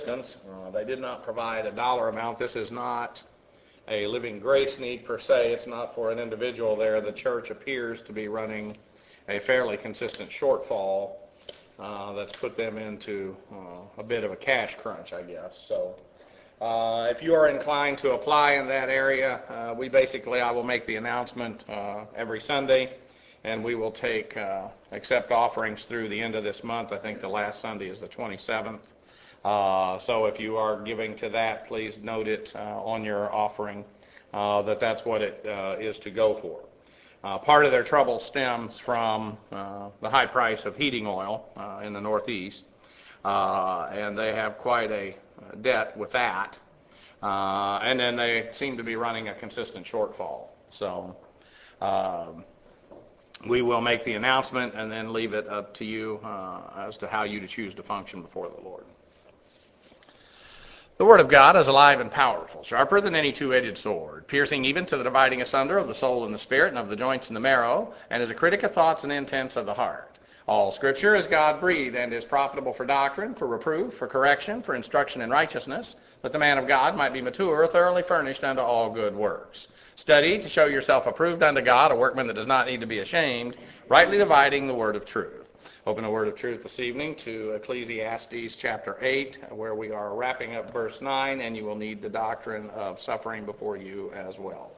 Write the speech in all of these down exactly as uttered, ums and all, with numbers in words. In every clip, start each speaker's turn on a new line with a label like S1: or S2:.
S1: assistance. Uh, they did not provide a dollar amount. This is not a Living Grace need per se. It's not for an individual there. The church appears to be running a fairly consistent shortfall uh, that's put them into uh, a bit of a cash crunch, I guess. So uh, if you are inclined to apply in that area, uh, we basically, I will make the announcement uh, every Sunday, and we will take, uh, accept offerings through the end of this month. I think the last Sunday is the twenty-seventh. Uh, so if you are giving to that, please note it uh, on your offering uh, that that's what it uh, is to go for. Uh, part of their trouble stems from uh, the high price of heating oil uh, in the Northeast, uh, and they have quite a debt with that. Uh, and then they seem to be running a consistent shortfall. So um, we will make the announcement and then leave it up to you uh, as to how you to choose to function before the Lord. The Word of God is alive and powerful, sharper than any two-edged sword, piercing even to the dividing asunder of the soul and the spirit and of the joints and the marrow, and is a critic of thoughts and intents of the heart. All Scripture is God-breathed and is profitable for doctrine, for reproof, for correction, for instruction in righteousness, that the man of God might be mature, thoroughly furnished unto all good works. Study to show yourself approved unto God, a workman that does not need to be ashamed, rightly dividing the word of truth. Open the word of truth this evening to Ecclesiastes chapter eight, where we are wrapping up verse nine, and you will need the doctrine of suffering before you as well.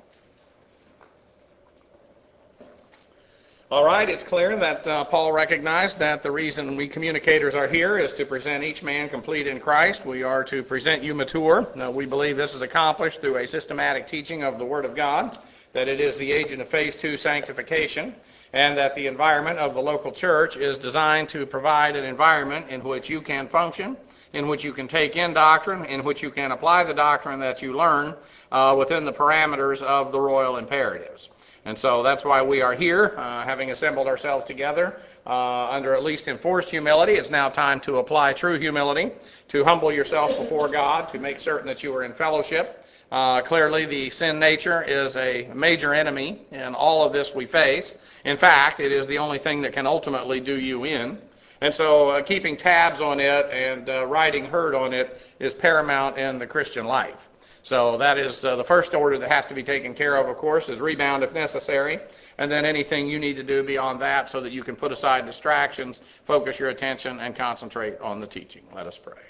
S1: All right, it's clear that uh, Paul recognized that the reason we communicators are here is to present each man complete in Christ. We are to present you mature. Now, we believe this is accomplished through a systematic teaching of the Word of God, that it is the agent of phase two sanctification, and that the environment of the local church is designed to provide an environment in which you can function, in which you can take in doctrine, in which you can apply the doctrine that you learn uh, within the parameters of the royal imperatives. And so that's why we are here, uh, having assembled ourselves together uh, under at least enforced humility. It's now time to apply true humility, to humble yourself before God, to make certain that you are in fellowship. Uh, clearly, the sin nature is a major enemy in all of this we face. In fact, it is the only thing that can ultimately do you in. And so uh, keeping tabs on it and uh, riding herd on it is paramount in the Christian life. So that is uh, the first order that has to be taken care of, of course, is rebound if necessary. And then anything you need to do beyond that so that you can put aside distractions, focus your attention, and concentrate on the teaching. Let us pray.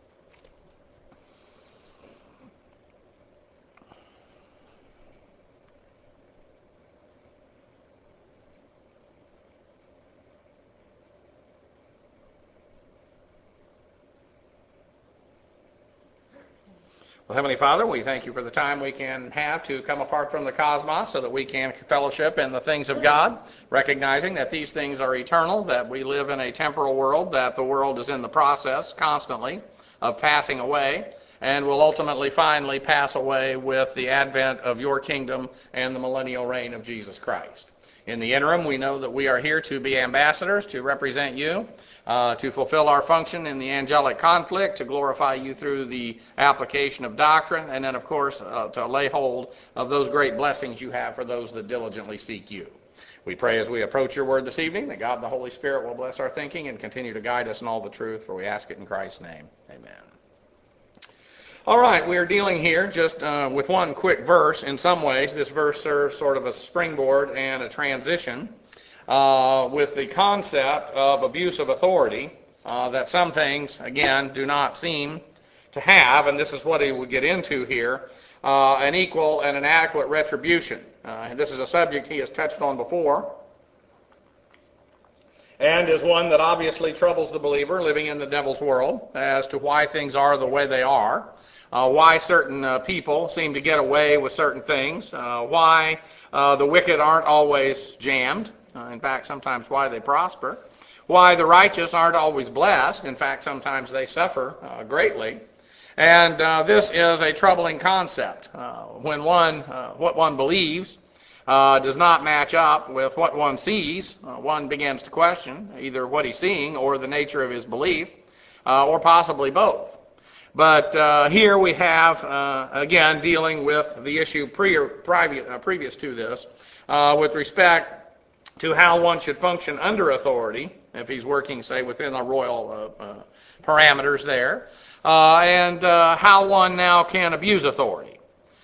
S1: Well, Heavenly Father, we thank you for the time we can have to come apart from the cosmos so that we can fellowship in the things of God, recognizing that these things are eternal, that we live in a temporal world, that the world is in the process constantly of passing away, and will ultimately finally pass away with the advent of your kingdom and the millennial reign of Jesus Christ. In the interim, we know that we are here to be ambassadors, to represent you, uh, to fulfill our function in the angelic conflict, to glorify you through the application of doctrine, and then, of course, uh, to lay hold of those great blessings you have for those that diligently seek you. We pray as we approach your word this evening that God and the Holy Spirit will bless our thinking and continue to guide us in all the truth, for we ask it in Christ's name. Amen. All right, we are dealing here just uh, with one quick verse. In some ways, this verse serves sort of a springboard and a transition uh, with the concept of abuse of authority uh, that some things, again, do not seem to have, and this is what he would get into here, uh, an equal and an adequate retribution. Uh, and this is a subject he has touched on before, and is one that obviously troubles the believer living in the devil's world as to why things are the way they are. Uh, why certain uh, people seem to get away with certain things, uh, why uh, the wicked aren't always jammed, uh, in fact, sometimes why they prosper, why the righteous aren't always blessed, in fact, sometimes they suffer uh, greatly. And uh, this is a troubling concept. Uh, when one, uh, what one believes uh, does not match up with what one sees, uh, one begins to question either what he's seeing or the nature of his belief, uh, or possibly both. But uh, here we have, uh, again, dealing with the issue pre- previous, uh, previous to this, uh, with respect to how one should function under authority, if he's working, say, within a royal uh, uh, parameters there, uh, and uh, how one now can abuse authority.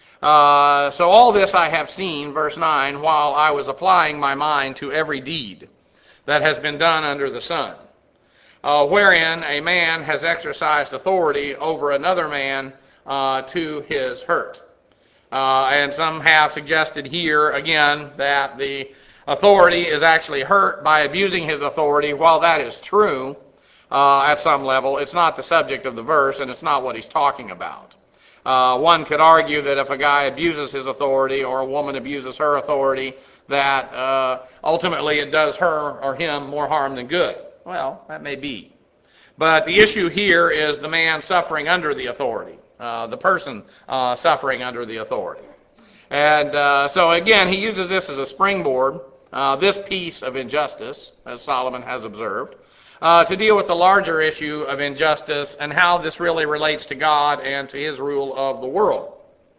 S1: Uh, so all this I have seen, verse nine, while I was applying my mind to every deed that has been done under the sun, uh, wherein a man has exercised authority over another man uh, to his hurt. Uh, and some have suggested here, again, that the authority is actually hurt by abusing his authority. While that is true uh, at some level, it's not the subject of the verse, and it's not what he's talking about. Uh, one could argue that if a guy abuses his authority or a woman abuses her authority, that uh, ultimately it does her or him more harm than good. Well, that may be. But the issue here is the man suffering under the authority, uh, the person uh, suffering under the authority. And uh, so again, he uses this as a springboard, uh, this piece of injustice, as Solomon has observed, Uh, to deal with the larger issue of injustice and how this really relates to God and to his rule of the world.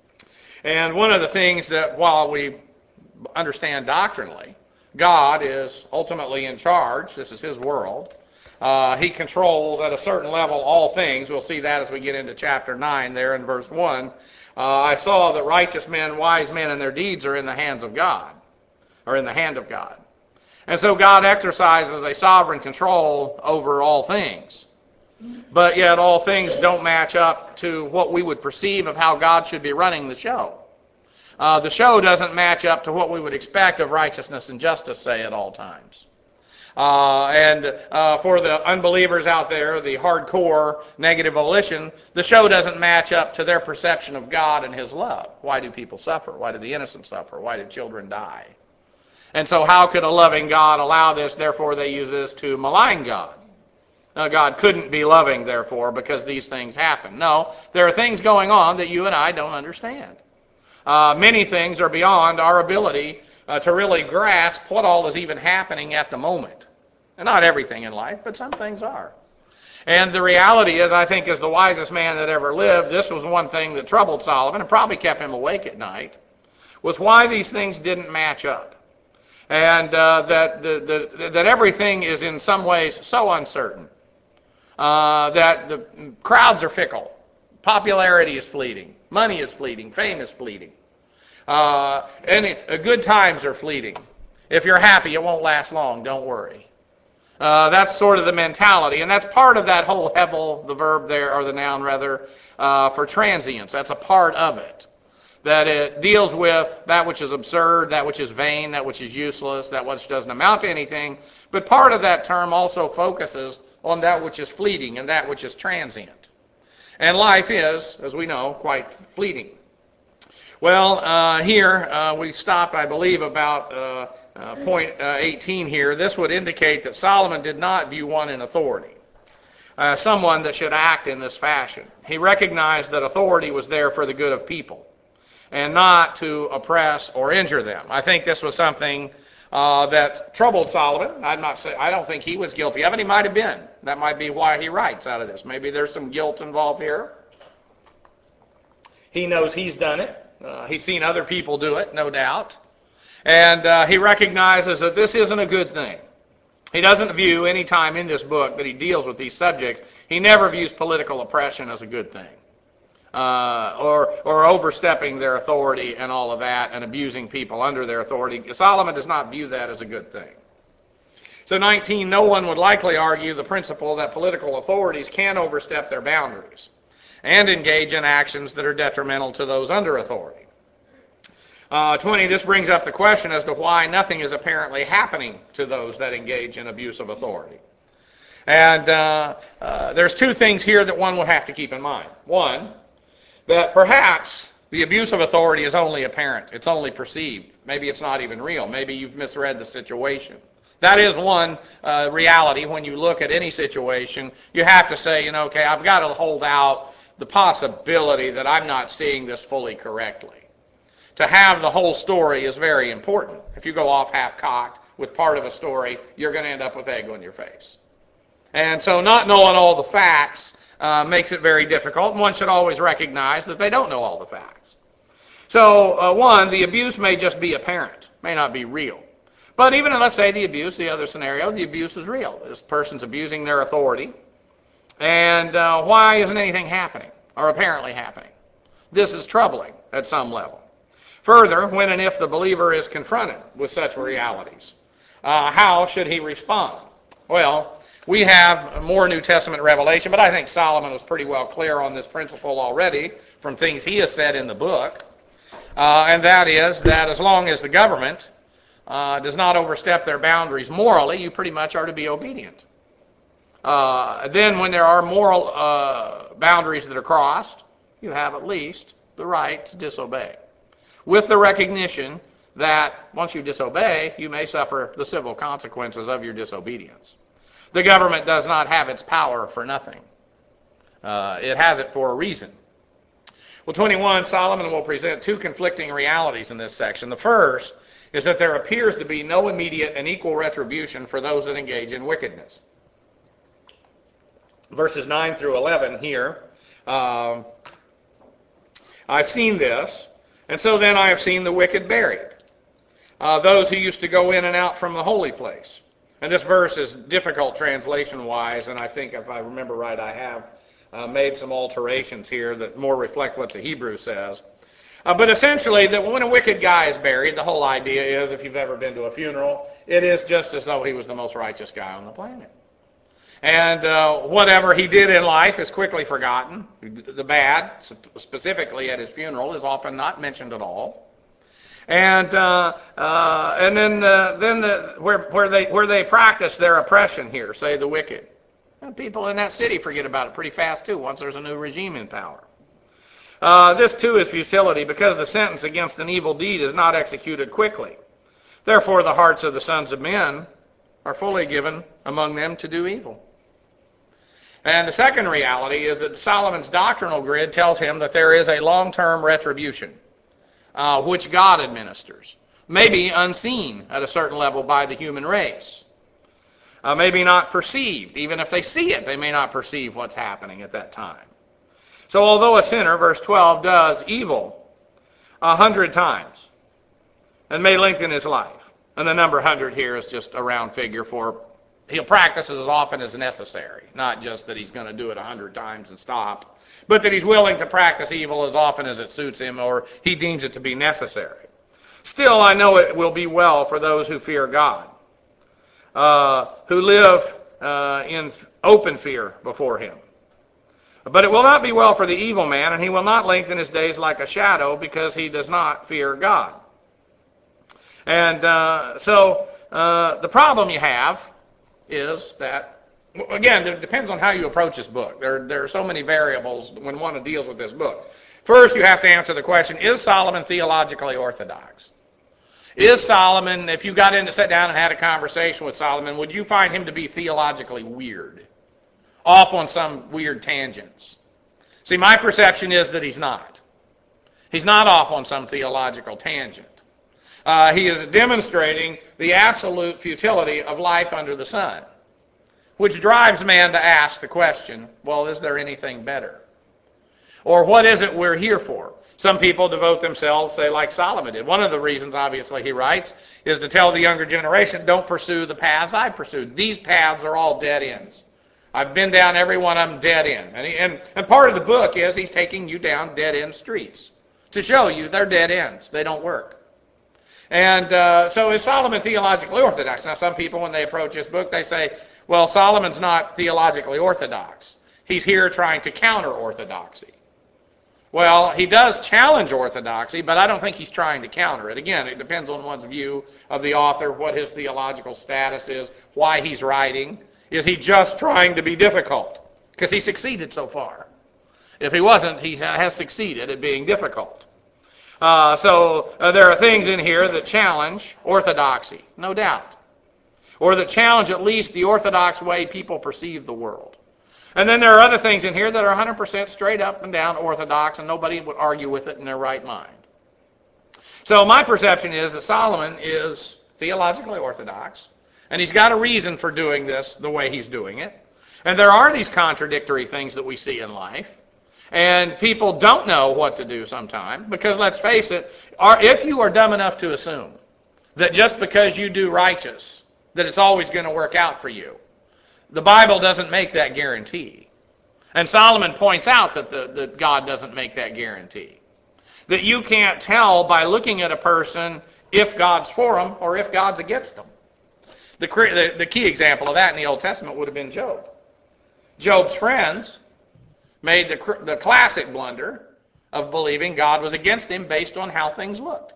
S1: And one of the things that, while we understand doctrinally, God is ultimately in charge. This is his world. Uh, he controls at a certain level all things. We'll see that as we get into chapter nine there in verse one. Uh, I saw that righteous men, wise men, and their deeds are in the hands of God, or in the hand of God. And so God exercises a sovereign control over all things. But yet all things don't match up to what we would perceive of how God should be running the show. Uh, the show doesn't match up to what we would expect of righteousness and justice, say, at all times. Uh, and uh, for the unbelievers out there, the hardcore negative volition, the show doesn't match up to their perception of God and his love. Why do people suffer? Why do the innocent suffer? Why did children die? And so how could a loving God allow this? Therefore, they use this to malign God. Now, God couldn't be loving, therefore, because these things happen. No, there are things going on that you and I don't understand. Uh, many things are beyond our ability uh, to really grasp what all is even happening at the moment. And not everything in life, but some things are. And the reality is, I think, as the wisest man that ever lived, this was one thing that troubled Solomon and probably kept him awake at night, was why these things didn't match up. And uh, that the, the, that everything is in some ways so uncertain, uh, that the crowds are fickle, popularity is fleeting, money is fleeting, fame is fleeting, uh, any uh, good times are fleeting. If you're happy, it won't last long. Don't worry. Uh, that's sort of the mentality, and that's part of that whole hevel, the verb there, or the noun rather, uh, for transience. That's a part of it. That it deals with that which is absurd, that which is vain, that which is useless, that which doesn't amount to anything. But part of that term also focuses on that which is fleeting and that which is transient. And life is, as we know, quite fleeting. Well, uh, here uh, we stopped, I believe, about uh, uh, point uh, eighteen here. This would indicate that Solomon did not view one in authority, uh, someone that should act in this fashion. He recognized that authority was there for the good of people, and not to oppress or injure them. I think this was something uh, that troubled Solomon. I'm not say, I don't think he was guilty of it. He might have been. That might be why he writes out of this. Maybe there's some guilt involved here. He knows he's done it. Uh, he's seen other people do it, no doubt. And uh, he recognizes that this isn't a good thing. He doesn't view any time in this book that he deals with these subjects, he never views political oppression as a good thing. Uh, or or overstepping their authority and all of that and abusing people under their authority. Solomon does not view that as a good thing. So nineteen, no one would likely argue the principle that political authorities can overstep their boundaries and engage in actions that are detrimental to those under authority. Uh, twenty, this brings up the question as to why nothing is apparently happening to those that engage in abuse of authority. And uh, uh, there's two things here that one will have to keep in mind. One, that perhaps the abuse of authority is only apparent. It's only perceived. Maybe it's not even real. Maybe you've misread the situation. That is one uh, reality when you look at any situation. You have to say, you know, okay, I've got to hold out the possibility that I'm not seeing this fully correctly. To have the whole story is very important. If you go off half-cocked with part of a story, you're going to end up with egg on your face. And so not knowing all the facts Uh, makes it very difficult, and one should always recognize that they don't know all the facts. So, uh, one, the abuse may just be apparent, may not be real. But even, let's say the abuse, the other scenario, the abuse is real. This person's abusing their authority, And uh, why isn't anything happening, or apparently happening? This is troubling at some level. Further, when and if the believer is confronted with such realities, uh, how should he respond? Well, we have more New Testament revelation, but I think Solomon was pretty well clear on this principle already from things he has said in the book. Uh, and that is that as long as the government uh, does not overstep their boundaries morally, you pretty much are to be obedient. Uh, then when there are moral uh, boundaries that are crossed, you have at least the right to disobey, with the recognition that once you disobey, you may suffer the civil consequences of your disobedience. The government does not have its power for nothing. Uh, it has it for a reason. Well, twenty-one, Solomon will present two conflicting realities in this section. The first is that there appears to be no immediate and equal retribution for those that engage in wickedness. Verses nine through eleven here, um, I've seen this, and so then I have seen the wicked buried, uh, those who used to go in and out from the holy place. And this verse is difficult translation-wise, and I think if I remember right, I have uh, made some alterations here that more reflect what the Hebrew says. Uh, but essentially, that when a wicked guy is buried, the whole idea is, if you've ever been to a funeral, it is just as though he was the most righteous guy on the planet. And uh, whatever he did in life is quickly forgotten. The bad, specifically at his funeral, is often not mentioned at all. And uh, uh, and then the, then the where where they where they practice their oppression here, say the wicked, and people in that city forget about it pretty fast too. Once there's a new regime in power, uh, this too is futility, because the sentence against an evil deed is not executed quickly. Therefore, the hearts of the sons of men are fully given among them to do evil. And the second reality is that Solomon's doctrinal grid tells him that there is a long-term retribution, uh, which God administers, maybe unseen at a certain level by the human race, uh, maybe not perceived. Even if they see it, they may not perceive what's happening at that time. So although a sinner, verse twelve, does evil a hundred times and may lengthen his life, and the number hundred here is just a round figure for he'll practice as often as necessary, not just that he's going to do it a hundred times and stop, but that he's willing to practice evil as often as it suits him or he deems it to be necessary. Still, I know it will be well for those who fear God, uh, who live uh, in open fear before him. But it will not be well for the evil man, and he will not lengthen his days like a shadow, because he does not fear God. And uh, so uh, the problem you have is that, again, it depends on how you approach this book. There, there are so many variables when one deals with this book. First, you have to answer the question, is Solomon theologically orthodox? Is Solomon, if you got in to sit down and had a conversation with Solomon, would you find him to be theologically weird? Off on some weird tangents? See, my perception is that he's not. He's not off on some theological tangent. Uh, he is demonstrating the absolute futility of life under the sun, which drives man to ask the question, well, is there anything better? Or what is it we're here for? Some people devote themselves, say, like Solomon did. One of the reasons, obviously, he writes, is to tell the younger generation, don't pursue the paths I pursued. These paths are all dead ends. I've been down every one of them dead end. And, he, and, and part of the book is he's taking you down dead end streets to show you they're dead ends. They don't work. And uh, so is Solomon theologically orthodox? Now, some people, when they approach this book, they say, well, Solomon's not theologically orthodox. He's here trying to counter orthodoxy. Well, he does challenge orthodoxy, but I don't think he's trying to counter it. Again, it depends on one's view of the author, what his theological status is, why he's writing. Is he just trying to be difficult? Because he succeeded so far. If he wasn't, he has succeeded at being difficult. Uh, so uh, there are things in here that challenge orthodoxy, no doubt. Or that challenge at least the orthodox way people perceive the world. And then there are other things in here that are one hundred percent straight up and down orthodox, and nobody would argue with it in their right mind. So my perception is that Solomon is theologically orthodox, and he's got a reason for doing this the way he's doing it. And there are these contradictory things that we see in life. And people don't know what to do sometimes, because let's face it, are, if you are dumb enough to assume that just because you do righteous, that it's always going to work out for you, the Bible doesn't make that guarantee. And Solomon points out that, the, that God doesn't make that guarantee. That you can't tell by looking at a person if God's for them or if God's against them. The, the, the key example of that in the Old Testament would have been Job. Job's friends made the, the classic blunder of believing God was against him based on how things looked.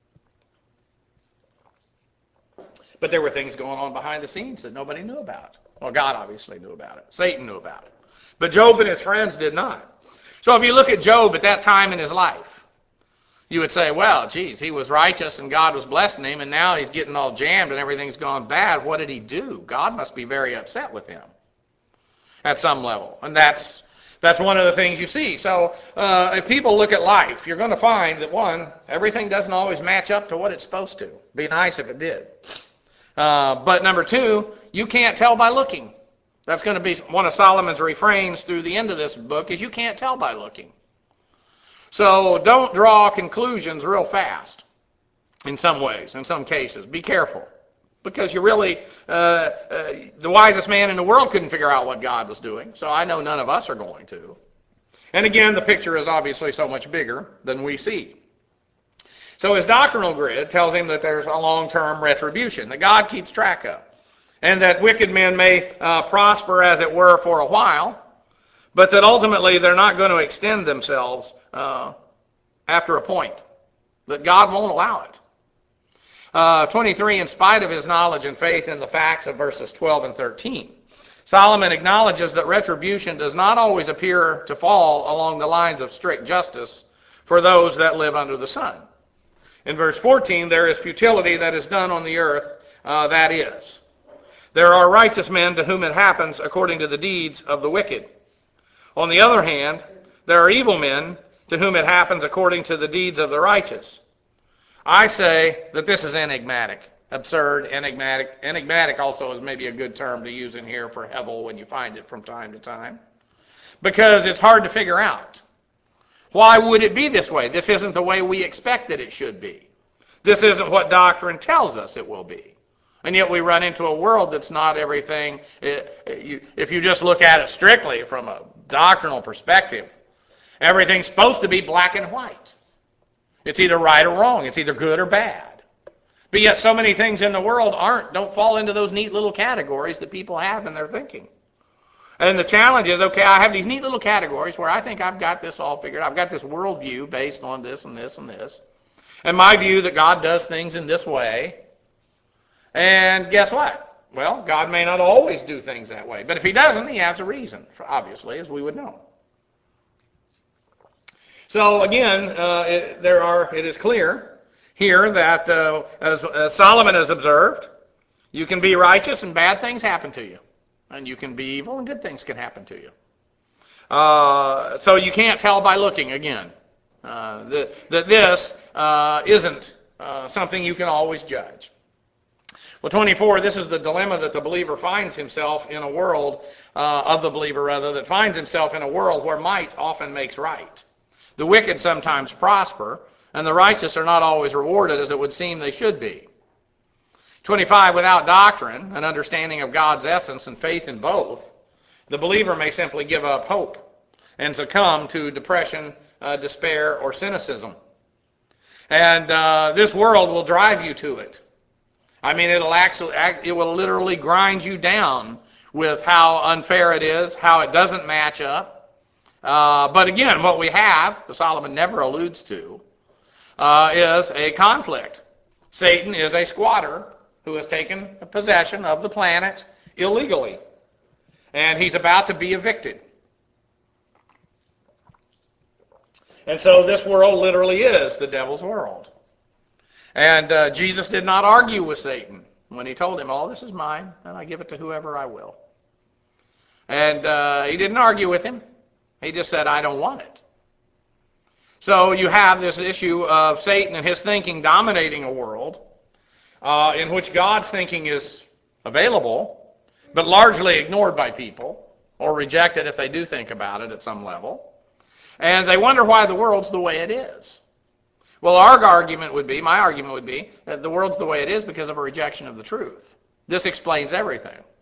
S1: But there were things going on behind the scenes that nobody knew about. Well, God obviously knew about it. Satan knew about it. But Job and his friends did not. So if you look at Job at that time in his life, you would say, well, geez, he was righteous and God was blessing him, and now he's getting all jammed and everything's gone bad. What did he do? God must be very upset with him at some level. And that's that's one of the things you see. So uh, if people look at life, you're going to find that, one, everything doesn't always match up to what it's supposed to. Be nice if it did. Uh, but number two, you can't tell by looking. That's going to be one of Solomon's refrains through the end of this book, is you can't tell by looking. So don't draw conclusions real fast in some ways, in some cases. Be careful. Because you really, uh, uh, the wisest man in the world couldn't figure out what God was doing, so I know none of us are going to. And again, the picture is obviously so much bigger than we see. So his doctrinal grid tells him that there's a long-term retribution that God keeps track of, and that wicked men may uh, prosper, as it were, for a while, but that ultimately they're not going to extend themselves uh, after a point, that God won't allow it. Uh, twenty-three, in spite of his knowledge and faith in the facts of verses twelve and thirteen, Solomon acknowledges that retribution does not always appear to fall along the lines of strict justice for those that live under the sun. In verse fourteen, there is futility that is done on the earth, uh, that is. There are righteous men to whom it happens according to the deeds of the wicked. On the other hand, there are evil men to whom it happens according to the deeds of the righteous. I say that this is enigmatic, absurd, enigmatic. Enigmatic also is maybe a good term to use in here for Hevel when you find it from time to time, because it's hard to figure out. Why would it be this way? This isn't the way we expect that it should be. This isn't what doctrine tells us it will be. And yet we run into a world that's not everything. If you just look at it strictly from a doctrinal perspective, everything's supposed to be black and white. It's either right or wrong. It's either good or bad. But yet so many things in the world aren't, don't fall into those neat little categories that people have in their thinking. And the challenge is, okay, I have these neat little categories where I think I've got this all figured out. I've got this worldview based on this and this and this. And my view that God does things in this way. And guess what? Well, God may not always do things that way. But if he doesn't, he has a reason, obviously, as we would know. So again, uh, it, there are. It is clear here that, uh, as, as Solomon has observed, you can be righteous and bad things happen to you. And you can be evil and good things can happen to you. Uh, so you can't tell by looking, again. Uh, that, that this uh, isn't uh, something you can always judge. Well, twenty-four, this is the dilemma that the believer finds himself in a world, uh, of the believer rather, that finds himself in a world where might often makes right. The wicked sometimes prosper, and the righteous are not always rewarded as it would seem they should be. twenty-five, without doctrine, an understanding of God's essence and faith in both, the believer may simply give up hope and succumb to depression, uh, despair, or cynicism. And uh, this world will drive you to it. I mean, it'll actually, it will literally grind you down with how unfair it is, how it doesn't match up. Uh, but again, what we have, the Solomon never alludes to, uh, is a conflict. Satan is a squatter who has taken possession of the planet illegally, and he's about to be evicted. And so this world literally is the devil's world. And uh, Jesus did not argue with Satan when he told him, "Oh, this is mine, and I give it to whoever I will." And uh, he didn't argue with him. He just said, "I don't want it." So you have this issue of Satan and his thinking dominating a world uh, in which God's thinking is available, but largely ignored by people, or rejected if they do think about it at some level. And they wonder why the world's the way it is. Well, our argument would be, my argument would be, that the world's the way it is because of a rejection of the truth. This explains everything.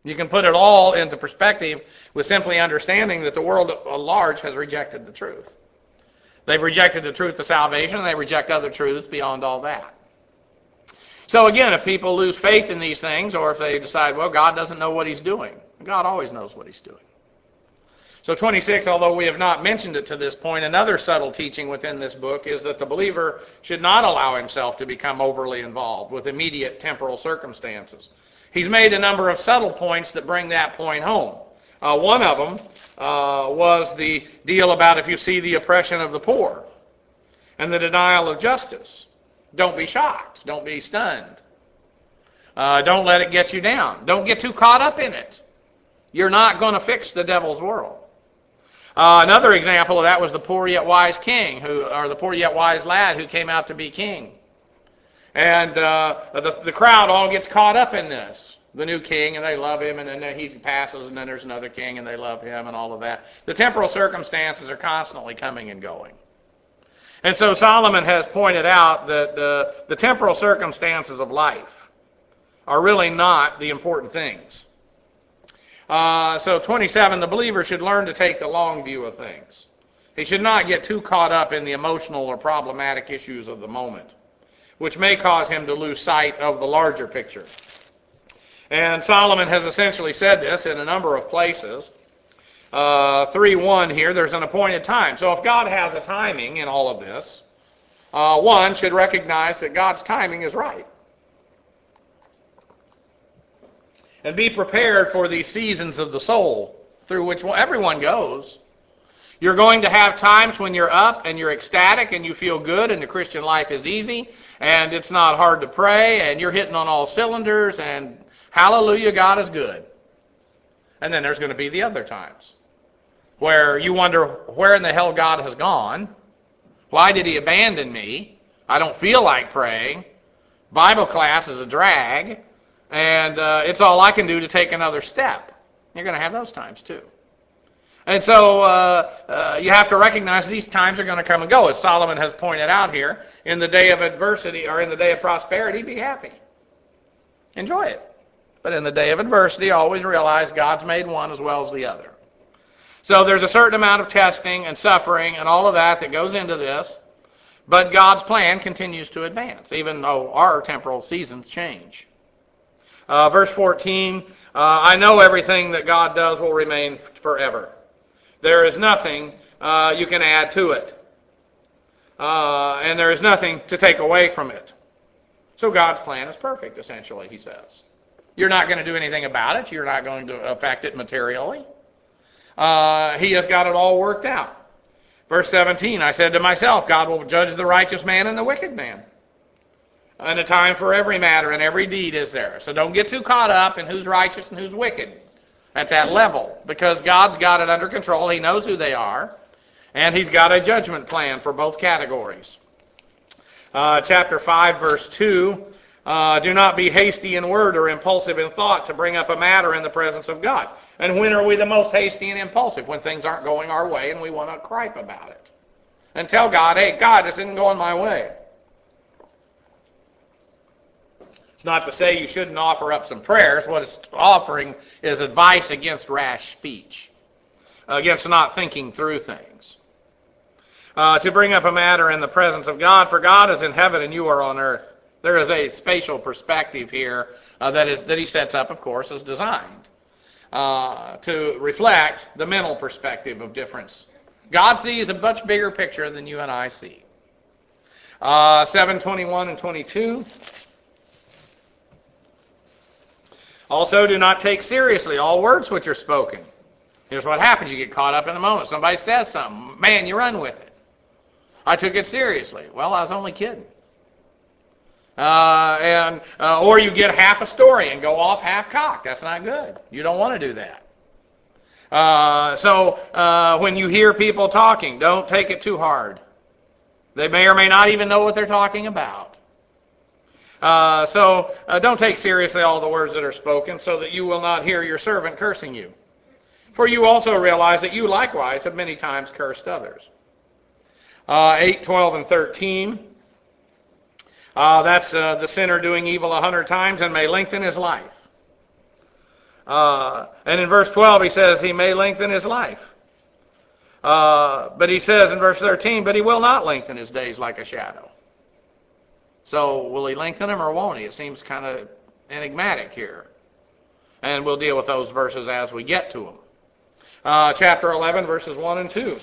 S1: You can put it all into perspective with simply understanding that the world at large has rejected the truth. They've rejected the truth of salvation, and they reject other truths beyond all that. So again, if people lose faith in these things, or if they decide, well, God doesn't know what he's doing, God always knows what he's doing. So twenty-six, although we have not mentioned it to this point, another subtle teaching within this book is that the believer should not allow himself to become overly involved with immediate temporal circumstances. He's made a number of subtle points that bring that point home. Uh, one of them uh, was the deal about if you see the oppression of the poor and the denial of justice, don't be shocked. Don't be stunned. Uh, don't let it get you down. Don't get too caught up in it. You're not going to fix the devil's world. Uh, another example of that was the poor yet wise king, who, or the poor yet wise lad who came out to be king. And uh, the, the crowd all gets caught up in this. The new king, and they love him, and then he passes, and then there's another king, and they love him, and all of that. The temporal circumstances are constantly coming and going. And so Solomon has pointed out that uh, the temporal circumstances of life are really not the important things. Uh, so twenty-seven, the believer should learn to take the long view of things. He should not get too caught up in the emotional or problematic issues of the moment, which may cause him to lose sight of the larger picture. And Solomon has essentially said this in a number of places. Uh, three one here, there's an appointed time. So if God has a timing in all of this, uh, one should recognize that God's timing is right. And be prepared for these seasons of the soul through which everyone goes. You're going to have times when you're up and you're ecstatic and you feel good and the Christian life is easy and it's not hard to pray and you're hitting on all cylinders and hallelujah, God is good. And then there's going to be the other times where you wonder where in the hell God has gone. Why did he abandon me? I don't feel like praying. Bible class is a drag. And uh, it's all I can do to take another step. You're going to have those times too. And so uh, uh, you have to recognize these times are going to come and go. As Solomon has pointed out here, in the day of adversity or in the day of prosperity, be happy. Enjoy it. But in the day of adversity, always realize God's made one as well as the other. So there's a certain amount of testing and suffering and all of that that goes into this. But God's plan continues to advance, even though our temporal seasons change. Uh, verse fourteen, uh, I know everything that God does will remain forever. There is nothing uh, you can add to it. Uh, and there is nothing to take away from it. So God's plan is perfect, essentially, he says. You're not going to do anything about it. You're not going to affect it materially. Uh, he has got it all worked out. Verse seventeen, I said to myself, God will judge the righteous man and the wicked man. And a time for every matter and every deed is there. So don't get too caught up in who's righteous and who's wicked at that level, because God's got it under control. He knows who they are, and he's got a judgment plan for both categories. Uh, chapter five, verse two, uh, do not be hasty in word or impulsive in thought to bring up a matter in the presence of God. And when are we the most hasty and impulsive? When things aren't going our way and we want to gripe about it. And tell God, hey, God, this isn't going my way. It's not to say you shouldn't offer up some prayers. What it's offering is advice against rash speech, against not thinking through things. Uh, to bring up a matter in the presence of God, for God is in heaven and you are on earth. There is a spatial perspective here uh, that is that he sets up, of course, as designed uh, to reflect the mental perspective of difference. God sees a much bigger picture than you and I see. Uh, seven twenty-one and twenty-two. Also, do not take seriously all words which are spoken. Here's what happens. You get caught up in the moment. Somebody says something. Man, you run with it. I took it seriously. Well, I was only kidding. Uh, and uh, or you get half a story and go off half-cocked. That's not good. You don't want to do that. Uh, so uh, when you hear people talking, don't take it too hard. They may or may not even know what they're talking about. Uh, so uh, don't take seriously all the words that are spoken, so that you will not hear your servant cursing you. For you also realize that you likewise have many times cursed others. Uh, eight, twelve, and thirteen. Uh, that's uh, the sinner doing evil a hundred times and may lengthen his life. Uh, and in verse twelve he says he may lengthen his life. Uh, but he says in verse thirteen, but he will not lengthen his days like a shadow. So will he lengthen them or won't he? It seems kind of enigmatic here. And we'll deal with those verses as we get to them. Uh, chapter eleven, verses one and two.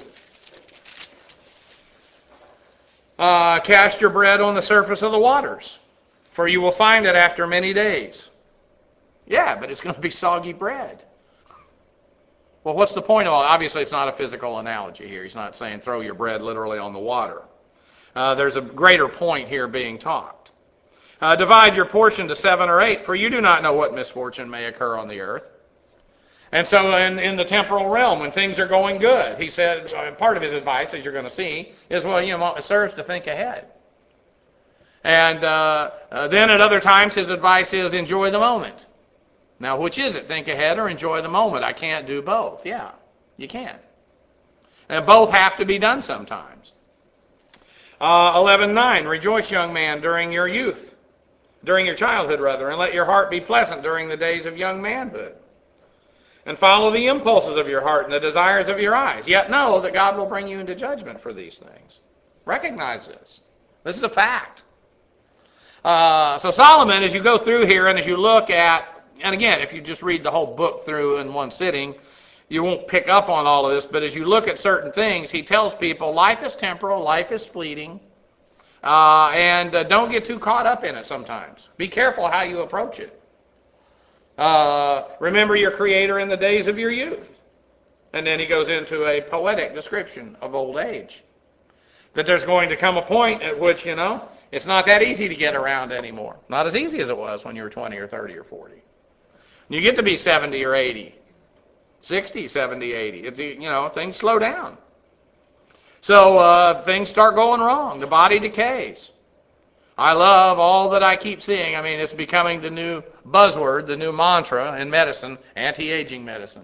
S1: Uh, cast your bread on the surface of the waters, for you will find it after many days. Yeah, but it's going to be soggy bread. Well, what's the point of all? Obviously, it's not a physical analogy here. He's not saying throw your bread literally on the water. Uh, there's a greater point here being taught. Uh, divide your portion to seven or eight, for you do not know what misfortune may occur on the earth. And so in, in the temporal realm, when things are going good, he said, uh, part of his advice, as you're going to see, is, well, you know, it serves to think ahead. And uh, uh, then at other times, his advice is enjoy the moment. Now, which is it? Think ahead or enjoy the moment? I can't do both. Yeah, you can. And both have to be done sometimes. Uh, eleven nine, rejoice, young man, during your youth, during your childhood, rather, and let your heart be pleasant during the days of young manhood. And follow the impulses of your heart and the desires of your eyes. Yet know that God will bring you into judgment for these things. Recognize this. This is a fact. Uh, so Solomon, as you go through here and as you look at, and again, if you just read the whole book through in one sitting, you won't pick up on all of this, but as you look at certain things, he tells people life is temporal, life is fleeting, uh, and uh, don't get too caught up in it sometimes. Be careful how you approach it. Uh, remember your Creator in the days of your youth. And then he goes into a poetic description of old age. That there's going to come a point at which, you know, it's not that easy to get around anymore. Not as easy as it was when you were twenty or thirty or forty. You get to be seventy or eighty, sixty, seventy, eighty. It, you know, things slow down. So uh, things start going wrong. The body decays. I love all that I keep seeing. I mean, it's becoming the new buzzword, the new mantra in medicine, anti-aging medicine.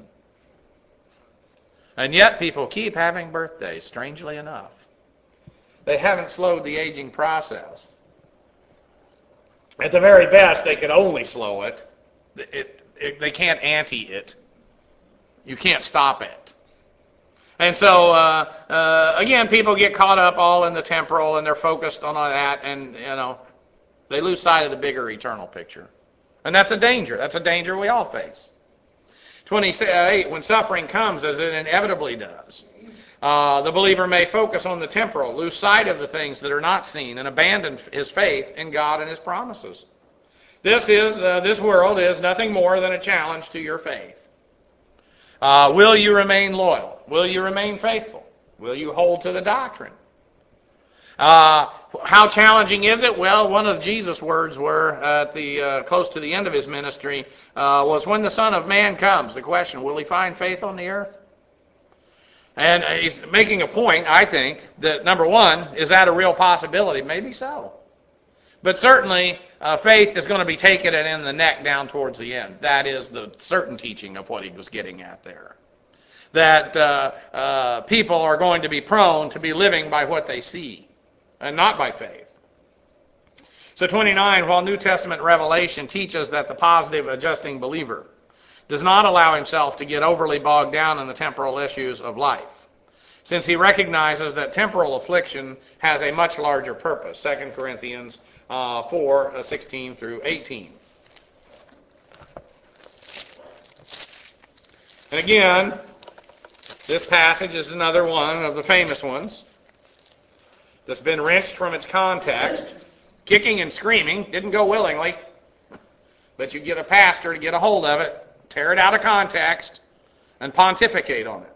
S1: And yet people keep having birthdays, strangely enough. They haven't slowed the aging process. At the very best, they could only slow it. It, it they can't anti it. You can't stop it. And so, uh, uh, again, people get caught up all in the temporal, and they're focused on all that, and, you know, they lose sight of the bigger eternal picture. And that's a danger. That's a danger we all face. twenty-eight, when suffering comes, as it inevitably does, uh, the believer may focus on the temporal, lose sight of the things that are not seen, and abandon his faith in God and his promises. This is uh, this world is nothing more than a challenge to your faith. Uh, will you remain loyal? Will you remain faithful? Will you hold to the doctrine? Uh, how challenging is it? Well, one of Jesus' words were at the uh, close to the end of his ministry uh, was, when the Son of Man comes, the question, will he find faith on the earth? And he's making a point, I think, that number one, is that a real possibility? Maybe so. But certainly, uh, faith is going to be taken in the neck down towards the end. That is the certain teaching of what he was getting at there. That uh, uh, people are going to be prone to be living by what they see, and not by faith. So twenty-nine, while New Testament revelation teaches that the positive adjusting believer does not allow himself to get overly bogged down in the temporal issues of life, since he recognizes that temporal affliction has a much larger purpose. Second Corinthians uh, four, sixteen through eighteen. And again, this passage is another one of the famous ones that's been wrenched from its context. Kicking and screaming, didn't go willingly, but you get a pastor to get a hold of it, tear it out of context, and pontificate on it.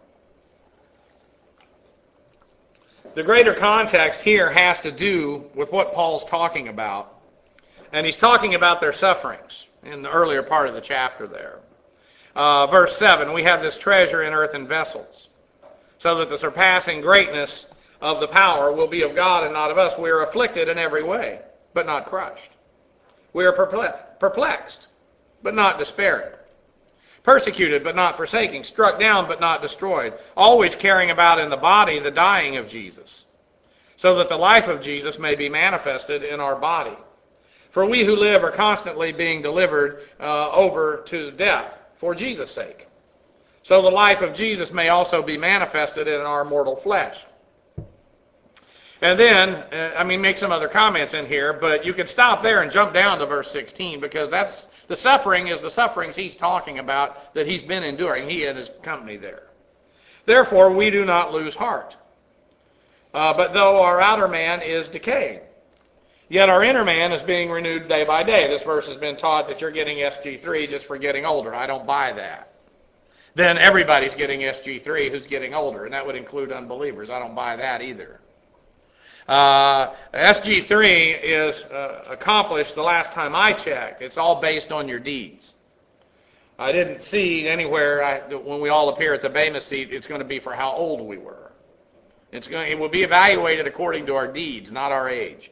S1: The greater context here has to do with what Paul's talking about. And he's talking about their sufferings in the earlier part of the chapter there. Uh, verse seven, we have this treasure in earthen vessels, so that the surpassing greatness of the power will be of God and not of us. We are afflicted in every way, but not crushed. We are perplexed, but not despairing. Persecuted, but not forsaking. Struck down, but not destroyed. Always carrying about in the body the dying of Jesus, so that the life of Jesus may be manifested in our body. For we who live are constantly being delivered uh, over to death, for Jesus' sake. So the life of Jesus may also be manifested in our mortal flesh. And then, uh, I mean, make some other comments in here, but you could stop there and jump down to verse sixteen, because that's the suffering is the sufferings he's talking about that he's been enduring, he and his company there. Therefore, we do not lose heart. Uh, but though our outer man is decaying, yet our inner man is being renewed day by day. This verse has been taught that you're getting S G three just for getting older. I don't buy that. Then everybody's getting S G three who's getting older, and that would include unbelievers. I don't buy that either. Uh, S G three is uh, accomplished the last time I checked. It's all based on your deeds. I didn't see anywhere I, when we all appear at the Bema seat, it's going to be for how old we were. It's going, it will be evaluated according to our deeds, not our age.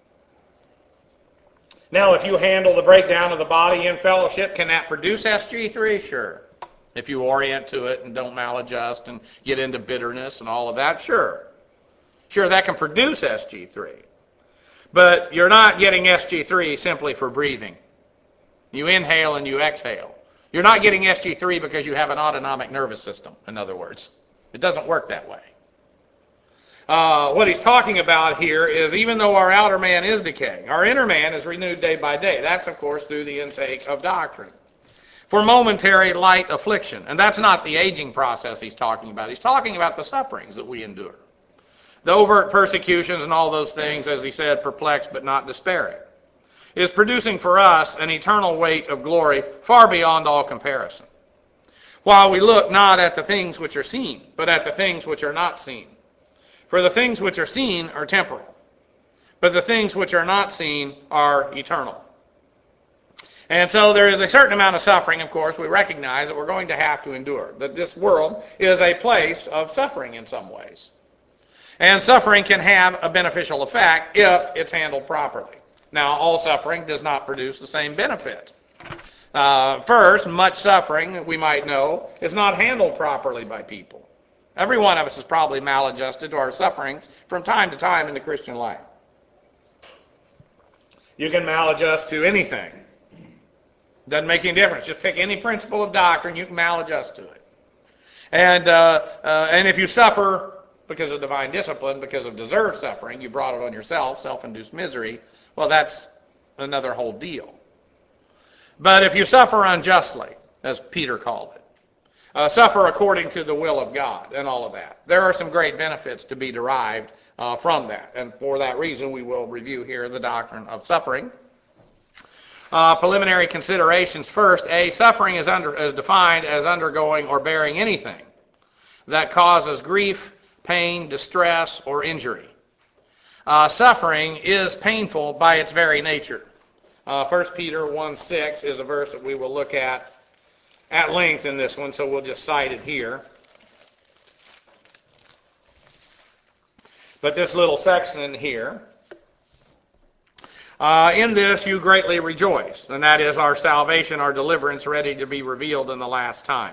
S1: Now, if you handle the breakdown of the body in fellowship, can that produce S G three? Sure. If you orient to it and don't maladjust and get into bitterness and all of that, sure. Sure, that can produce S G three. But you're not getting S G three simply for breathing. You inhale and you exhale. You're not getting S G three because you have an autonomic nervous system, in other words. It doesn't work that way. Uh, what he's talking about here is even though our outer man is decaying, our inner man is renewed day by day. That's, of course, through the intake of doctrine. For momentary light affliction. And that's not the aging process he's talking about. He's talking about the sufferings that we endure. The overt persecutions and all those things, as he said, perplexed but not despairing, is producing for us an eternal weight of glory far beyond all comparison. While we look not at the things which are seen, but at the things which are not seen. For the things which are seen are temporal, but the things which are not seen are eternal. And so there is a certain amount of suffering, of course, we recognize that we're going to have to endure. That this world is a place of suffering in some ways. And suffering can have a beneficial effect if it's handled properly. Now, all suffering does not produce the same benefit. Uh, first, much suffering, we might know, is not handled properly by people. Every one of us is probably maladjusted to our sufferings from time to time in the Christian life. You can maladjust to anything. Doesn't make any difference. Just pick any principle of doctrine, you can maladjust to it. And, uh, uh, and if you suffer because of divine discipline, because of deserved suffering, you brought it on yourself, self-induced misery, well, that's another whole deal. But if you suffer unjustly, as Peter called it, uh, suffer according to the will of God and all of that, there are some great benefits to be derived uh, from that. And for that reason, we will review here the doctrine of suffering. Uh, preliminary considerations. First, A, suffering is, under, is defined as undergoing or bearing anything that causes grief, pain, distress, or injury. Uh, suffering is painful by its very nature. Uh, First Peter one six is a verse that we will look at at length in this one, so we'll just cite it here. But this little section in here, uh, in this you greatly rejoice, and that is our salvation, our deliverance, ready to be revealed in the last time.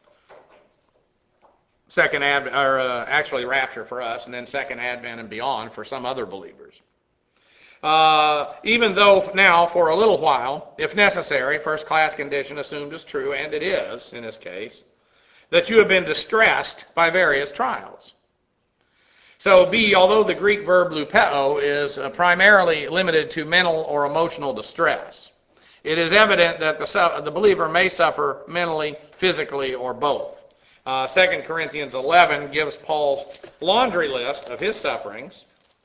S1: Second advent, or uh, actually rapture for us, and then second advent and beyond for some other believers. Uh, even though now, for a little while, if necessary, first-class condition assumed as true, and it is in this case, that you have been distressed by various trials. So B, although the Greek verb lupeo is uh, primarily limited to mental or emotional distress, it is evident that the, the believer may suffer mentally, physically, or both. Uh, Second Corinthians eleven gives Paul's laundry list of his sufferings,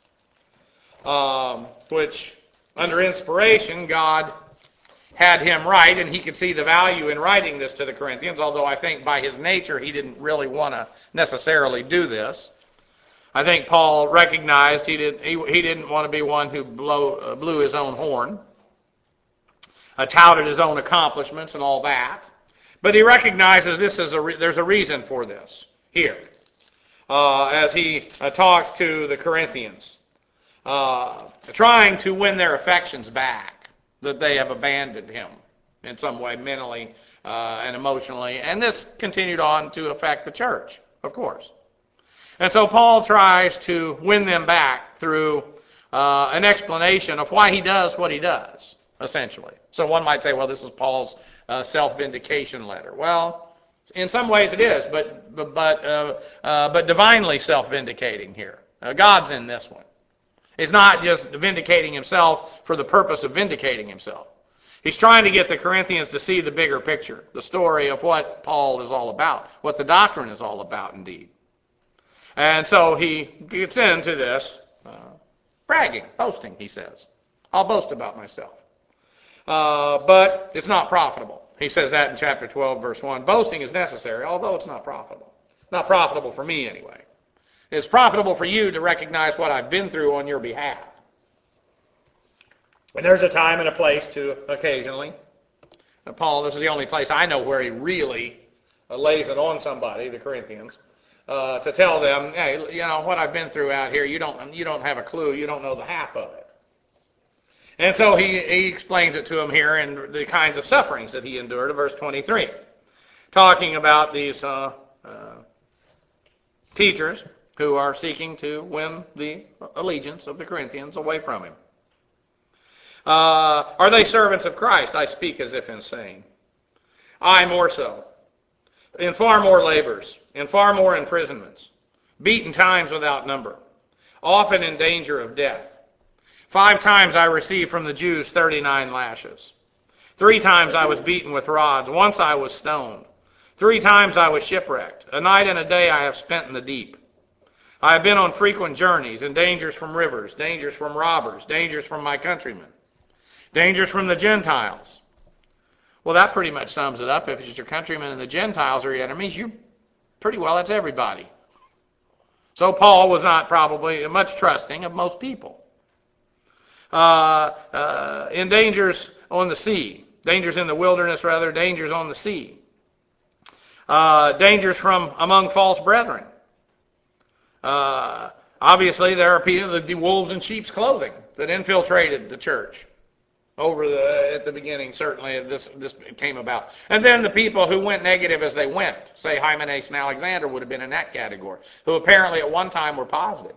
S1: um, which under inspiration God had him write, and he could see the value in writing this to the Corinthians, although I think by his nature he didn't really want to necessarily do this. I think Paul recognized he, did, he, he didn't want to be one who blow, uh, blew his own horn, uh, touted his own accomplishments and all that. But he recognizes this is a re- there's a reason for this here, uh, as he uh, talks to the Corinthians, uh, trying to win their affections back, that they have abandoned him in some way, mentally uh, and emotionally. And this continued on to affect the church, of course. And so Paul tries to win them back through uh, an explanation of why he does what he does. essentially. So one might say, well, this is Paul's uh, self-vindication letter. Well, in some ways it is, but but but, uh, uh, but divinely self-vindicating here. Uh, God's in this one. It's not just vindicating himself for the purpose of vindicating himself. He's trying to get the Corinthians to see the bigger picture, the story of what Paul is all about, what the doctrine is all about indeed. And so he gets into this uh, bragging, boasting, he says. I'll boast about myself. Uh, but it's not profitable. He says that in chapter twelve, verse one. Boasting is necessary, although it's not profitable. Not profitable for me, anyway. It's profitable for you to recognize what I've been through on your behalf. And there's a time and a place to occasionally. Now, Paul, this is the only place I know where he really uh, lays it on somebody, the Corinthians, uh, to tell them, hey, you know, what I've been through out here, you don't, you don't have a clue, you don't know the half of it. And so he, he explains it to them here in the kinds of sufferings that he endured in verse twenty-three, talking about these uh, uh, teachers who are seeking to win the allegiance of the Corinthians away from him. Uh, are they servants of Christ? I speak as if insane. I more so. In far more labors, in far more imprisonments, beaten times without number, often in danger of death. Five times I received from the Jews thirty-nine lashes. Three times I was beaten with rods. Once I was stoned. Three times I was shipwrecked. A night and a day I have spent in the deep. I have been on frequent journeys, in dangers from rivers, dangers from robbers, dangers from my countrymen, dangers from the Gentiles. Well, that pretty much sums it up. If it's your countrymen and the Gentiles are your enemies, you pretty well, that's everybody. So Paul was not probably much trusting of most people. Uh, uh, in dangers on the sea, dangers in the wilderness, rather, dangers on the sea. Uh, dangers from among false brethren. Uh, obviously, there are people, the wolves in sheep's clothing that infiltrated the church over the at the beginning. Certainly, this this came about, and then the people who went negative as they went, say Hymenaeus and Alexander would have been in that category, who apparently at one time were positive,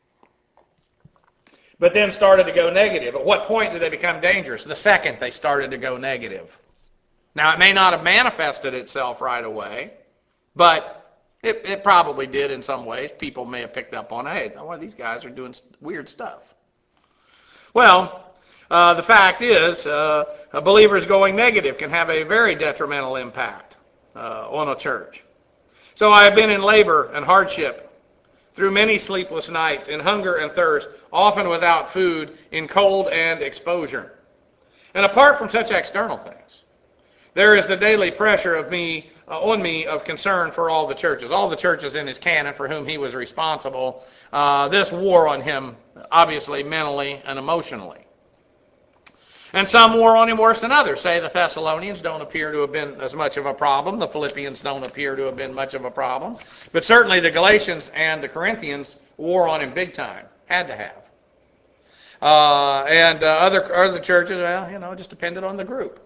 S1: but then started to go negative. At what point did they become dangerous? The second they started to go negative. Now, it may not have manifested itself right away, but It, it probably did in some ways. People may have picked up on, hey, well, these guys are doing weird stuff. Well, uh, the fact is, uh, believers going negative can have a very detrimental impact uh, on a church. So I have been in labor and hardship, through many sleepless nights, in hunger and thirst, often without food, in cold and exposure. And apart from such external things, there is the daily pressure of me uh, on me of concern for all the churches, all the churches in his canon for whom he was responsible. Uh, this wore on him, obviously, mentally and emotionally. And some wore on him worse than others. Say the Thessalonians don't appear to have been as much of a problem. The Philippians don't appear to have been much of a problem. But certainly the Galatians and the Corinthians wore on him big time. Had to have. Uh, and uh, other, other churches, well, you know, it just depended on the group.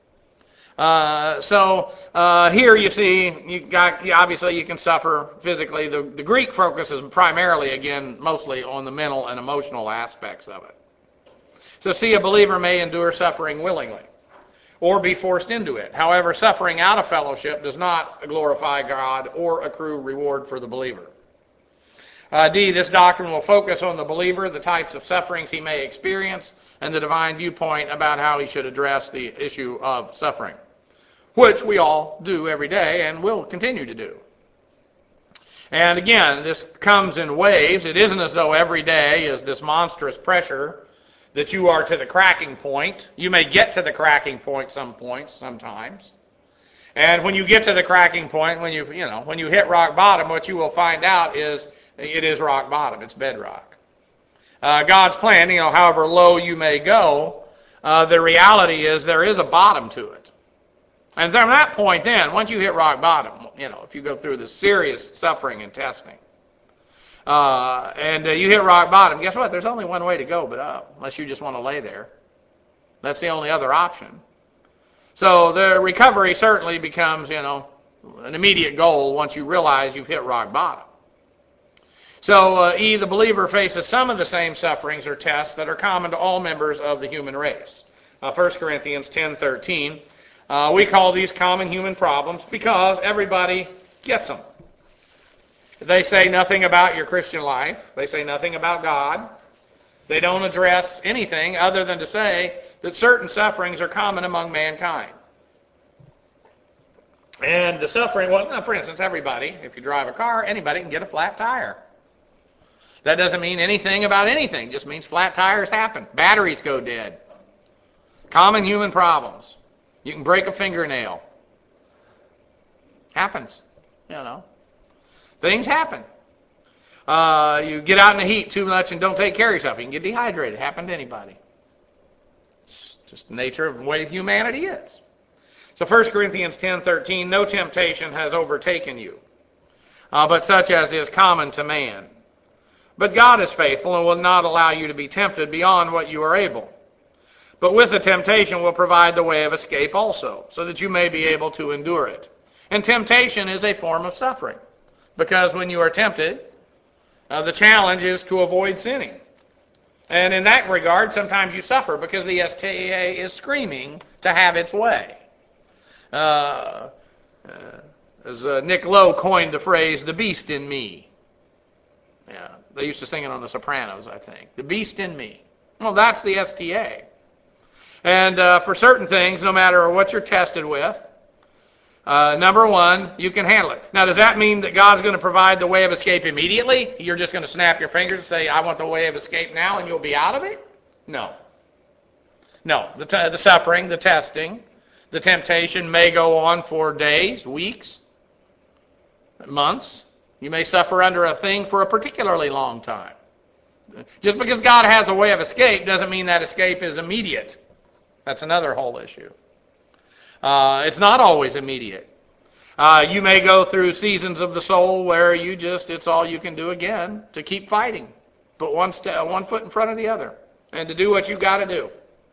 S1: Uh, so uh, here you see, you got you, obviously you can suffer physically. The, the Greek focuses primarily, again, mostly on the mental and emotional aspects of it. So see, a believer may endure suffering willingly or be forced into it. However, suffering out of fellowship does not glorify God or accrue reward for the believer. Uh, D, this doctrine will focus on the believer, the types of sufferings he may experience, and the divine viewpoint about how he should address the issue of suffering, which we all do every day and will continue to do. And again, this comes in waves. It isn't as though every day is this monstrous pressure that you are to the cracking point. You may get to the cracking point some points, sometimes. And when you get to the cracking point, when you, you know, when you hit rock bottom, what you will find out is it is rock bottom. It's bedrock. Uh, God's plan, you know, however low you may go, uh, the reality is there is a bottom to it. And from that point then, once you hit rock bottom, you know, if you go through the serious suffering and testing, uh, and uh, you hit rock bottom, guess what? There's only one way to go but up, unless you just want to lay there. That's the only other option. So the recovery certainly becomes, you know, an immediate goal once you realize you've hit rock bottom. So uh, E, the believer faces some of the same sufferings or tests that are common to all members of the human race. uh, First Corinthians ten thirteen. Uh, we call these common human problems because everybody gets them. They say nothing about your Christian life. They say nothing about God. They don't address anything other than to say that certain sufferings are common among mankind. And the suffering, well, for instance, everybody, if you drive a car, anybody can get a flat tire. That doesn't mean anything about anything. It just means flat tires happen. Batteries go dead. Common human problems. You can break a fingernail. Happens, you know. Things happen. Uh, you get out in the heat too much and don't take care of yourself. You can get dehydrated. Happen to anybody. It's just the nature of the way humanity is. So First Corinthians ten thirteen, no temptation has overtaken you, uh, but such as is common to man. But God is faithful and will not allow you to be tempted beyond what you are able. But with the temptation will provide the way of escape also, so that you may be able to endure it. And temptation is a form of suffering, because when you are tempted, uh, the challenge is to avoid sinning. And in that regard, sometimes you suffer because the S T A is screaming to have its way. Uh, uh, as uh, Nick Lowe coined the phrase, the beast in me. Yeah, they used to sing it on The Sopranos, I think. The beast in me. Well, that's the S T A. And uh, for certain things, no matter what you're tested with, uh, number one, you can handle it. Now, does that mean that God's going to provide the way of escape immediately? You're just going to snap your fingers and say, I want the way of escape now, and you'll be out of it? No. No. The, t- the suffering, the testing, the temptation may go on for days, weeks, months. You may suffer under a thing for a particularly long time. Just because God has a way of escape doesn't mean that escape is immediate. That's another whole issue. Uh, it's not always immediate. Uh, you may go through seasons of the soul where you just, it's all you can do again to keep fighting. Put one, st- one foot in front of the other and to do what you've got to do.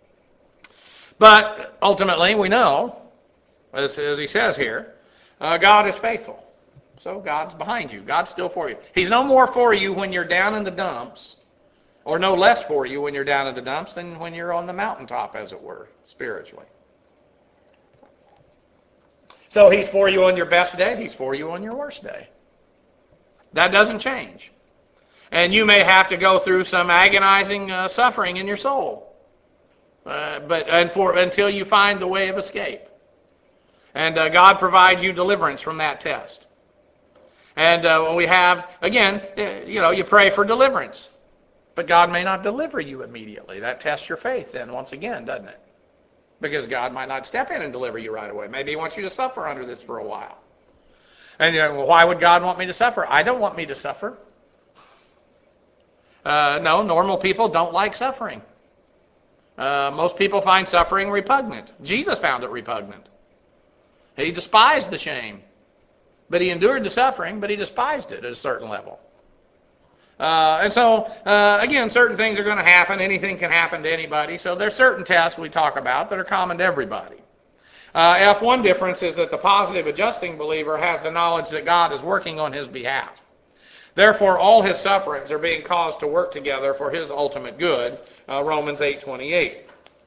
S1: But ultimately, we know, as, as he says here, uh, God is faithful. So God's behind you. God's still for you. He's no more for you when you're down in the dumps, or no less for you when you're down in the dumps than when you're on the mountaintop, as it were, spiritually. So he's for you on your best day. He's for you on your worst day. That doesn't change. And you may have to go through some agonizing uh, suffering in your soul, uh, but and for until you find the way of escape. And uh, God provides you deliverance from that test. And uh, we have, again, you know, you pray for deliverance. But God may not deliver you immediately. That tests your faith then, once again, doesn't it? Because God might not step in and deliver you right away. Maybe he wants you to suffer under this for a while. And you know, well, why would God want me to suffer? I don't want me to suffer. Uh, no, normal people don't like suffering. Uh, most people find suffering repugnant. Jesus found it repugnant. He despised the shame. But he endured the suffering, but he despised it at a certain level. Uh, and so, uh, again, certain things are going to happen. Anything can happen to anybody. So there's certain tests we talk about that are common to everybody. Uh, F one difference is that the positive adjusting believer has the knowledge that God is working on his behalf. Therefore, all his sufferings are being caused to work together for his ultimate good. Uh, Romans eight twenty-eight.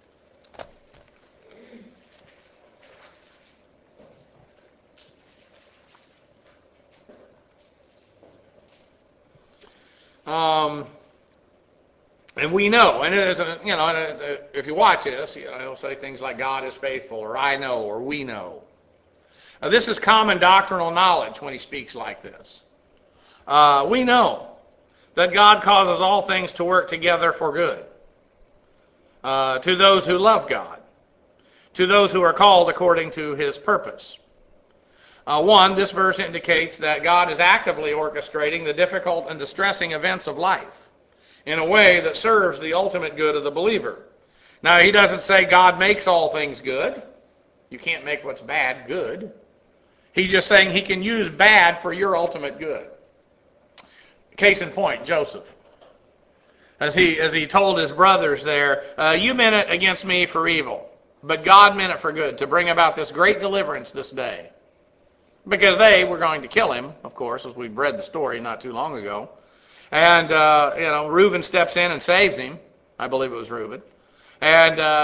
S1: Um, and we know, and it is, a, you know, and it, if you watch this, you know, it'll say things like God is faithful, or I know, or we know. Now, this is common doctrinal knowledge when he speaks like this. Uh, we know that God causes all things to work together for good uh, to those who love God, to those who are called according to his purpose. Uh, one, this verse indicates that God is actively orchestrating the difficult and distressing events of life in a way that serves the ultimate good of the believer. Now, he doesn't say God makes all things good. You can't make what's bad good. He's just saying he can use bad for your ultimate good. Case in point, Joseph. As he, as he told his brothers there, uh, you meant it against me for evil, but God meant it for good, to bring about this great deliverance this day. Because they were going to kill him, of course, as we've read the story not too long ago. And, uh, you know, Reuben steps in and saves him. I believe it was Reuben. And uh,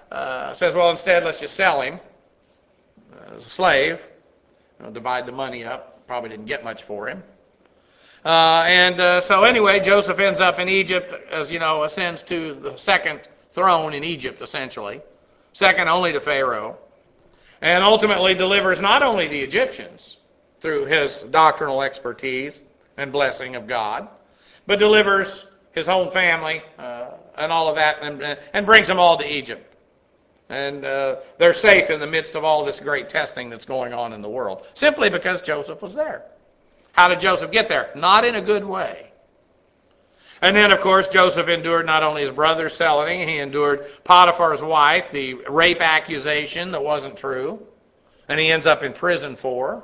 S1: uh, says, well, instead, let's just sell him as a slave. You know, divide the money up. Probably didn't get much for him. Uh, and uh, so anyway, Joseph ends up in Egypt, as you know, ascends to the second throne in Egypt, essentially, second only to Pharaoh, and ultimately delivers not only the Egyptians through his doctrinal expertise and blessing of God, but delivers his own family uh, and all of that, and, and brings them all to Egypt. And uh, they're safe in the midst of all this great testing that's going on in the world, simply because Joseph was there. How did Joseph get there? Not in a good way. And then, of course, Joseph endured not only his brother's selling, he endured Potiphar's wife, the rape accusation that wasn't true, and he ends up in prison for.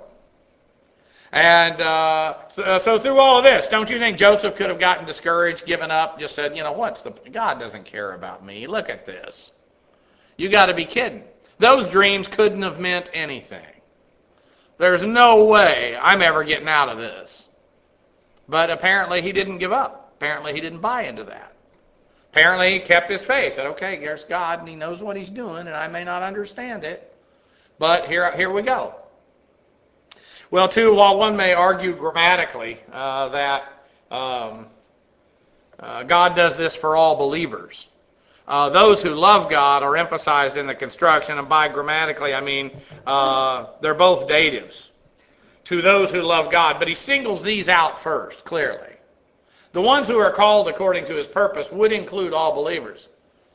S1: And uh, so, so through all of this, don't you think Joseph could have gotten discouraged, given up, just said, you know, what's the, God doesn't care about me. Look at this. You got to be kidding. Those dreams couldn't have meant anything. There's no way I'm ever getting out of this. But apparently he didn't give up. Apparently he didn't buy into that. Apparently he kept his faith that, okay, there's God and he knows what he's doing and I may not understand it, but here, here we go. Well, too, while one may argue grammatically uh, that um, uh, God does this for all believers, Uh, those who love God are emphasized in the construction, and by grammatically I mean uh, they're both datives. To those who love God, but he singles these out first, clearly. The ones who are called according to his purpose would include all believers.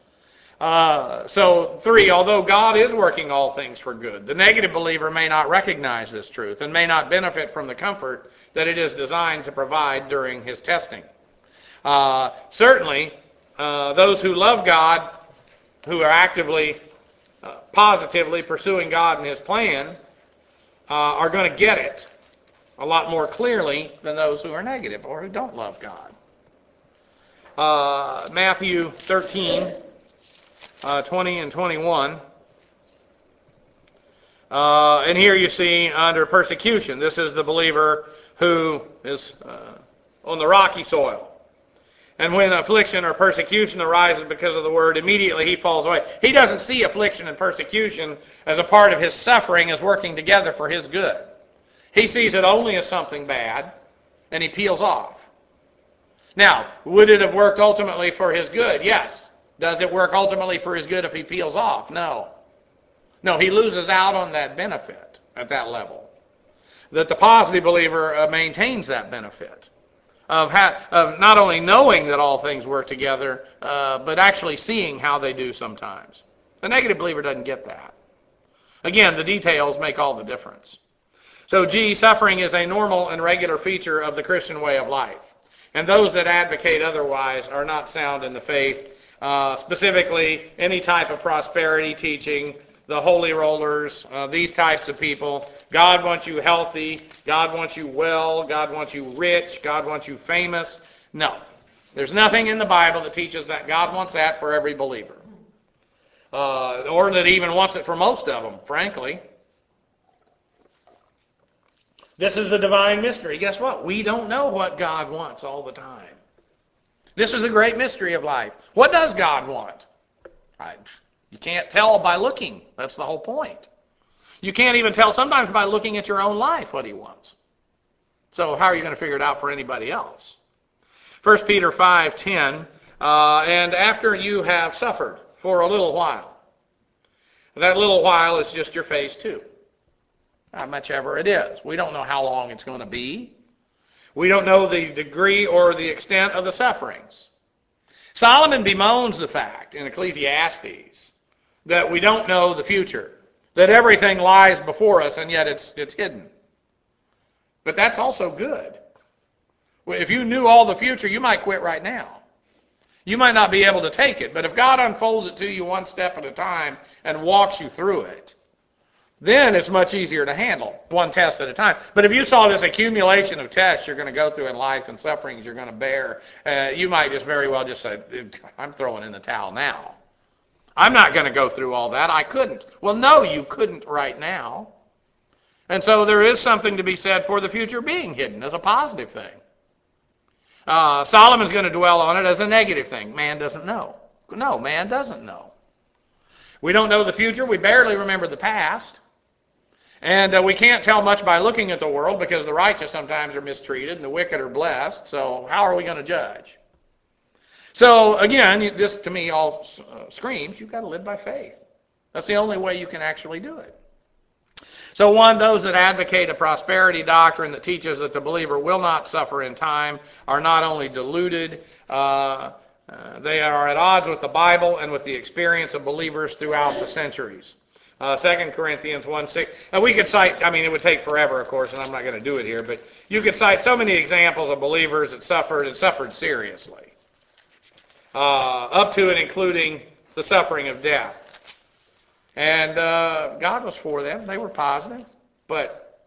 S1: Uh, so, three, although God is working all things for good, the negative believer may not recognize this truth and may not benefit from the comfort that it is designed to provide during his testing. Uh, certainly, Uh, those who love God, who are actively, uh, positively pursuing God and his plan, uh, are going to get it a lot more clearly than those who are negative or who don't love God. Uh, Matthew thirteen, uh, twenty and twenty-one. Uh, and here you see under persecution, this is the believer who is uh, on the rocky soil. And when affliction or persecution arises because of the word, immediately he falls away. He doesn't see affliction and persecution as a part of his suffering as working together for his good. He sees it only as something bad, and he peels off. Now, would it have worked ultimately for his good? Yes. Does it work ultimately for his good if he peels off? No. No, he loses out on that benefit at that level. That the positive believer uh, maintains that benefit. Of, ha- of not only knowing that all things work together, uh, but actually seeing how they do sometimes. The negative believer doesn't get that. Again, the details make all the difference. So, G, suffering is a normal and regular feature of the Christian way of life. And those that advocate otherwise are not sound in the faith, uh, specifically any type of prosperity teaching, the holy rollers, uh, these types of people. God wants you healthy. God wants you well. God wants you rich. God wants you famous. No. There's nothing in the Bible that teaches that God wants that for every believer. Uh, or that even wants it for most of them, frankly. This is the divine mystery. Guess what? We don't know what God wants all the time. This is the great mystery of life. What does God want? I... You can't tell by looking. That's the whole point. You can't even tell sometimes by looking at your own life what he wants. So how are you going to figure it out for anybody else? First Peter five ten, uh, and after you have suffered for a little while. That little while is just your phase two. How much ever it is. We don't know how long it's going to be. We don't know the degree or the extent of the sufferings. Solomon bemoans the fact in Ecclesiastes that we don't know the future, that everything lies before us and yet it's it's hidden. But that's also good. If you knew all the future, you might quit right now. You might not be able to take it, but if God unfolds it to you one step at a time and walks you through it, then it's much easier to handle, one test at a time. But if you saw this accumulation of tests you're going to go through in life and sufferings you're going to bear, uh, you might just very well just say, I'm throwing in the towel now. I'm not going to go through all that. I couldn't. Well, no, you couldn't right now. And so there is something to be said for the future being hidden as a positive thing. Uh, Solomon's going to dwell on it as a negative thing. Man doesn't know. No, man doesn't know. We don't know the future. We barely remember the past. And uh, we can't tell much by looking at the world because the righteous sometimes are mistreated and the wicked are blessed. So how are we going to judge? So again, this to me all uh, screams, you've got to live by faith. That's the only way you can actually do it. So one, those that advocate a prosperity doctrine that teaches that the believer will not suffer in time are not only deluded, uh, uh, they are at odds with the Bible and with the experience of believers throughout the centuries. Uh, Second Corinthians one six. And we could cite, I mean, it would take forever, of course, and I'm not going to do it here, but you could cite so many examples of believers that suffered and suffered seriously, uh, up to and including the suffering of death. And uh, God was for them. They were positive. But,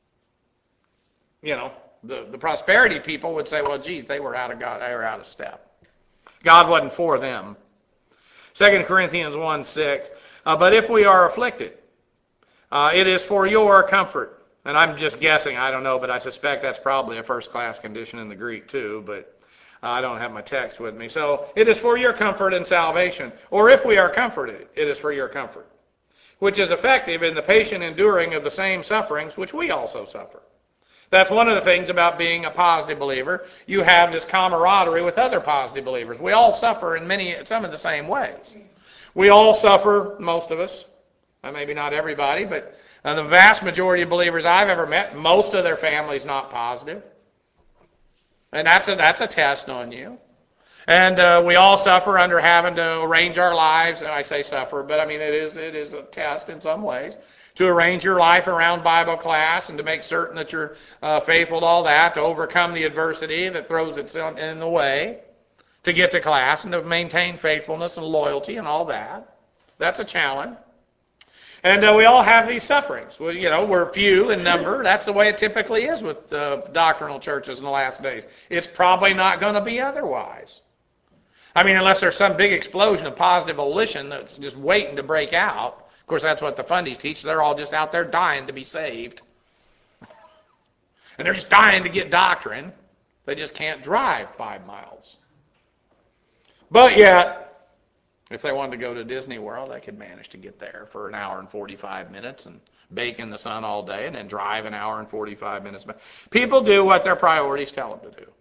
S1: you know, the, the prosperity people would say, well, geez, they were out of God. They were out of step. God wasn't for them. Second Corinthians one six. Uh, but if we are afflicted, uh, it is for your comfort. And I'm just guessing. I don't know, but I suspect that's probably a first-class condition in the Greek too. But uh, I don't have my text with me. So it is for your comfort and salvation. Or if we are comforted, it is for your comfort, which is effective in the patient enduring of the same sufferings which we also suffer. That's one of the things about being a positive believer. You have this camaraderie with other positive believers. We all suffer in many, some of the same ways. We all suffer, most of us, maybe not everybody, but uh, the vast majority of believers I've ever met, most of their family's not positive. And that's a, that's a test on you. And uh, we all suffer under having to arrange our lives. And I say suffer, but I mean it is it is a test in some ways to arrange your life around Bible class and to make certain that you're uh, faithful to all that, to overcome the adversity that throws itself in the way, to get to class and to maintain faithfulness and loyalty and all that. That's a challenge. And uh, we all have these sufferings. Well, you know, we're few in number. That's the way it typically is with uh, doctrinal churches in the last days. It's probably not going to be otherwise. I mean, unless there's some big explosion of positive volition that's just waiting to break out. Of course, that's what the fundies teach. They're all just out there dying to be saved. And they're just dying to get doctrine. They just can't drive five miles. But yet, if they wanted to go to Disney World, they could manage to get there for an hour and forty-five minutes and bake in the sun all day and then drive an hour and forty-five minutes. People do what their priorities tell them to do.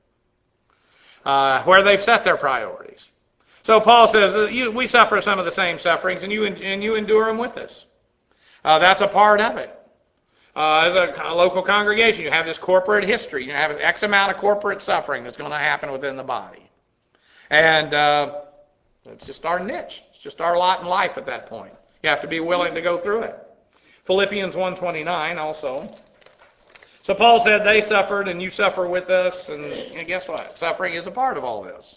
S1: Uh, where they've set their priorities. So Paul says, uh, you, we suffer some of the same sufferings, and you and you endure them with us. Uh, that's a part of it. Uh, as a, a local congregation, you have this corporate history. You have an X amount of corporate suffering that's going to happen within the body. And uh, it's just our niche. It's just our lot in life at that point. You have to be willing to go through it. Philippians one twenty-nine also. So Paul said they suffered and you suffer with us, and, and guess what? Suffering is a part of all this.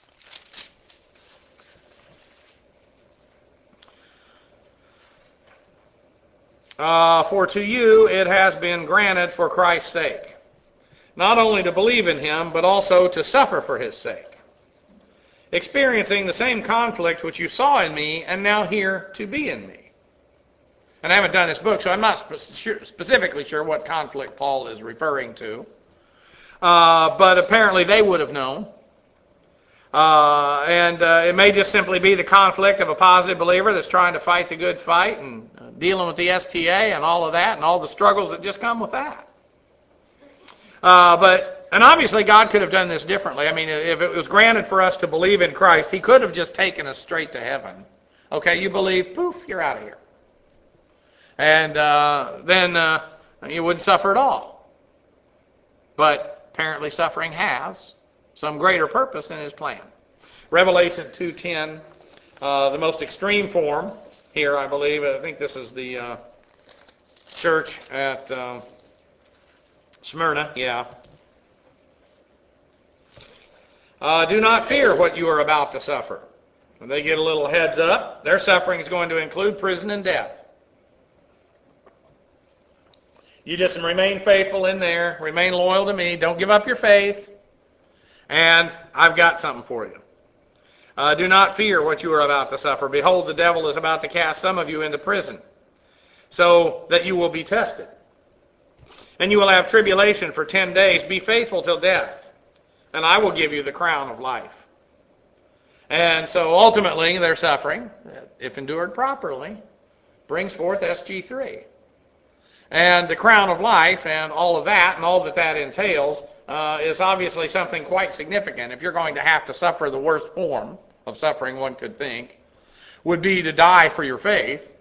S1: Uh, for to you it has been granted for Christ's sake, not only to believe in him, but also to suffer for his sake, experiencing the same conflict which you saw in me and now hear to be in me. And I haven't done this book, so I'm not spe- specifically sure what conflict Paul is referring to. Uh, but apparently they would have known. Uh, and uh, it may just simply be the conflict of a positive believer that's trying to fight the good fight and uh, dealing with the S T A and all of that and all the struggles that just come with that. Uh, but and obviously God could have done this differently. I mean, if it was granted for us to believe in Christ, he could have just taken us straight to heaven. Okay, you believe, poof, you're out of here. And uh, then uh, you wouldn't suffer at all. But apparently suffering has some greater purpose in his plan. Revelation two ten, uh, the most extreme form here, I believe. I think this is the uh, church at uh, Smyrna. Yeah. Uh, do not fear what you are about to suffer. And they get a little heads up. Their suffering is going to include prison and death. You just remain faithful in there. Remain loyal to me. Don't give up your faith. And I've got something for you. Uh, do not fear what you are about to suffer. Behold, the devil is about to cast some of you into prison, so that you will be tested. And you will have tribulation for ten days. Be faithful till death, and I will give you the crown of life. And so ultimately their suffering, if endured properly, brings forth S G three. And the crown of life and all of that and all that that entails uh, is obviously something quite significant. If you're going to have to suffer, the worst form of suffering one could think would be to die for your faith,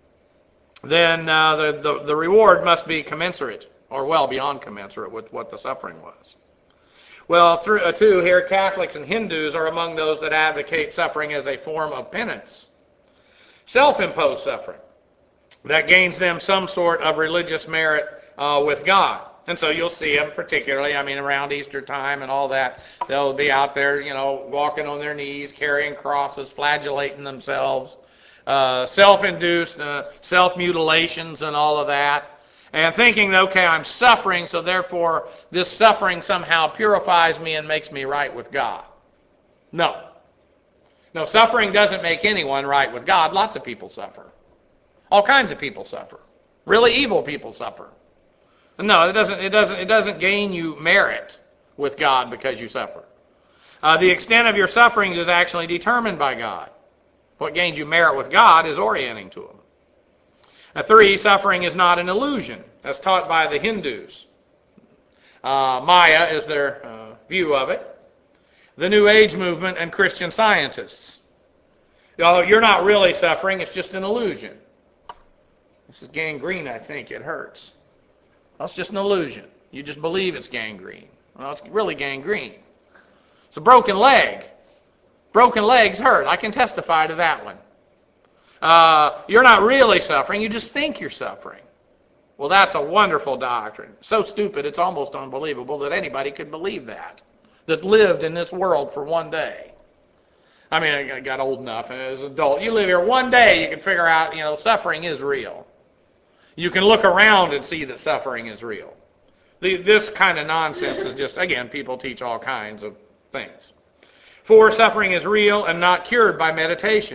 S1: then uh, the, the, the reward must be commensurate, or well beyond commensurate with what the suffering was. Well, through, uh, too, here Catholics and Hindus are among those that advocate suffering as a form of penance. Self-imposed suffering that gains them some sort of religious merit uh, with God. And so you'll see them particularly, I mean, around Easter time and all that. They'll be out there, you know, walking on their knees, carrying crosses, flagellating themselves, uh, self-induced uh, self-mutilations and all of that. And thinking, okay, I'm suffering, so therefore this suffering somehow purifies me and makes me right with God. No. No, suffering doesn't make anyone right with God. Lots of people suffer. All kinds of people suffer. Really evil people suffer. No, it doesn't, it doesn't, it doesn't gain you merit with God because you suffer. Uh, the extent of your sufferings is actually determined by God. What gains you merit with God is orienting to Him. Now, three, suffering is not an illusion, as taught by the Hindus. Uh, Maya is their uh, view of it. The New Age movement and Christian scientists. Oh, you're not really suffering, it's just an illusion. This is gangrene, I think. It hurts. Well, it's just an illusion. You just believe it's gangrene. Well, it's really gangrene. It's a broken leg. Broken legs hurt. I can testify to that one. Uh, you're not really suffering. You just think you're suffering. Well, that's a wonderful doctrine. So stupid, it's almost unbelievable that anybody could believe that, that lived in this world for one day. I mean, I got old enough, and as an adult, you live here one day, you can figure out, you know, suffering is real. You can look around and see that suffering is real. The, this kind of nonsense is just, again, people teach all kinds of things. Four, suffering is real and not cured by meditation.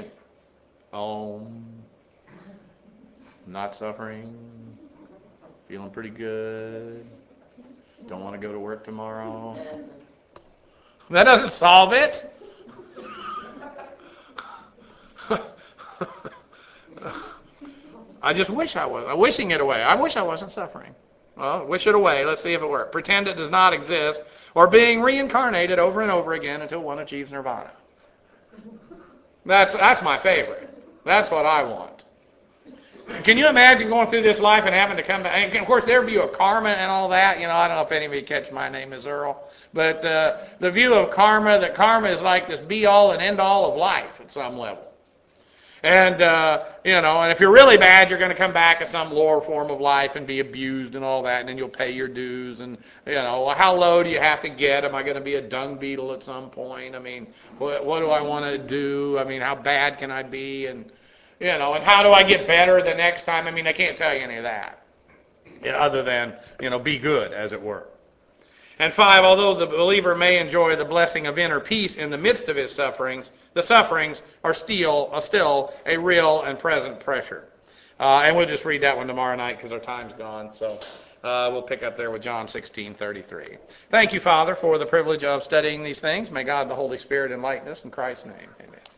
S1: Um, not suffering, feeling pretty good, don't want to go to work tomorrow. That doesn't solve it. I just wish I was. I'm wishing it away. I wish I wasn't suffering. Well, wish it away. Let's see if it works. Pretend it does not exist, or being reincarnated over and over again until one achieves nirvana. That's that's my favorite. That's what I want. Can you imagine going through this life and having to come back? And of course, their view of karma and all that, you know, I don't know if anybody catch my name is Earl, but uh, the view of karma, that karma is like this be-all and end-all of life at some level. And, uh, you know, and if you're really bad, you're going to come back at some lower form of life and be abused and all that, and then you'll pay your dues. And, you know, well, how low do you have to get? Am I going to be a dung beetle at some point? I mean, what, what do I want to do? I mean, how bad can I be? And, you know, and how do I get better the next time? I mean, I can't tell you any of that, other than, you know, be good, as it were. And five, although the believer may enjoy the blessing of inner peace in the midst of his sufferings, the sufferings are still, are still a real and present pressure. Uh, and we'll just read that one tomorrow night because our time's gone. So uh, we'll pick up there with John sixteen thirty-three. Thank you, Father, for the privilege of studying these things. May God, the Holy Spirit, enlighten us in Christ's name. Amen.